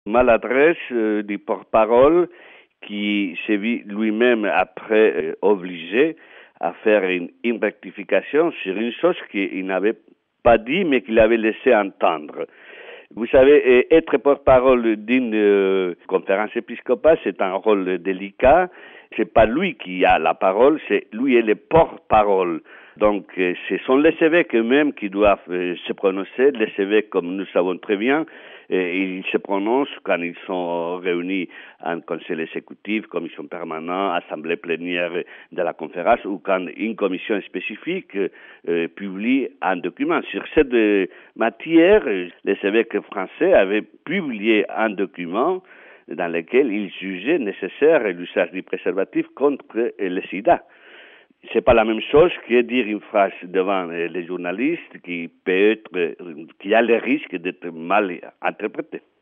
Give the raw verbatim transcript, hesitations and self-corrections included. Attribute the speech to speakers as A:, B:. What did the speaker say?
A: Maladresse euh, du porte-parole qui s'est vu lui-même après euh, obligé à faire une, une rectification sur une chose qu'il n'avait pas dit mais qu'il avait laissé entendre. Vous savez, être porte-parole d'une euh, conférence épiscopale, c'est un rôle délicat. C'est pas lui qui a la parole, c'est lui est le porte-parole. Donc, euh, ce sont les évêques eux-mêmes qui doivent euh, se prononcer. Les évêques, comme nous savons très bien, euh, ils se prononcent quand ils sont réunis en conseil exécutif, commission permanente, assemblée plénière de la conférence, ou quand une commission spécifique euh, publie un document. Sur cette euh, matière, les évêques français avaient publié un document dans lequel ils jugeaient nécessaire l'usage du préservatif contre le sida. C'est pas la même chose que dire une phrase devant les journalistes qui peut être, qui a le risque d'être mal interprétée.